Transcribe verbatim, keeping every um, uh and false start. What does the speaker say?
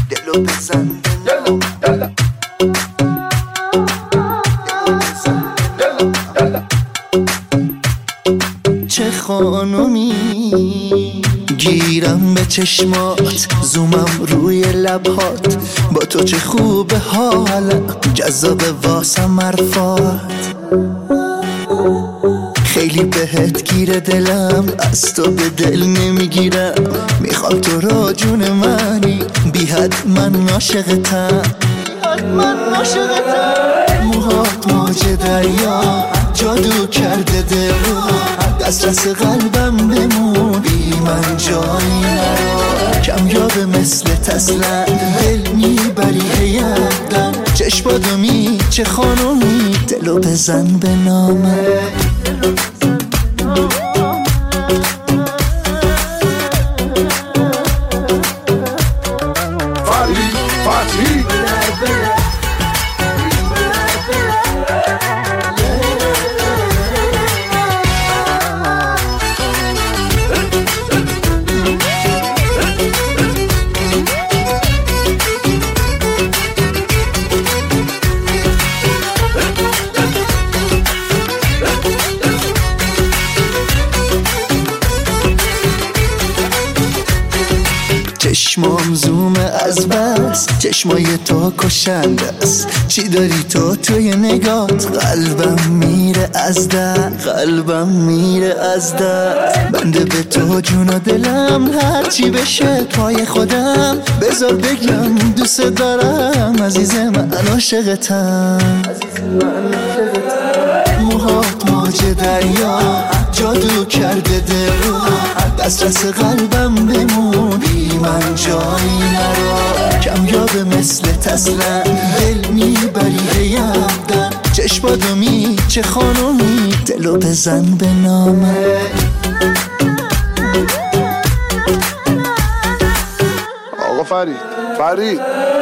دلو بزن به نام. چه خانومی گیرم به چشمات، زومم روی لبهات، با تو چه خوبه حالم، جذاب واسم حرفات. خیلی بهت گیره دلم، از تو به دل نمیگیرم، میخوام تو را جون منی، بی حد من عاشقتم، من عاشقتم. موهات موج دریا جادو کرده دل رو، دسترس قلبم بمون، بی من جایی نرا. کمیاب مثل تسلند دل میبری یادم، چشماتو می چه خانومی، دلو بزن به نامه. فرید فتحی چشمام زوم از بس، چشمای تو کشنده است، چی داری تو توی نگات، قلبم میره از دست، قلبم میره از دست. بنده به تو جون و دلم، هرچی بشه پای خودم، بذار بگم دوست دارم، عزیز من عاشقتم. موهات موج دریا جادو کرده دل رو، دسترس قلبم بمون، بی من جایی نرا. کمیاب مثل تسلند دل میبری یادم، چشماتو می چه خانومی، دلو بزن به نامه. آقا فرید فرید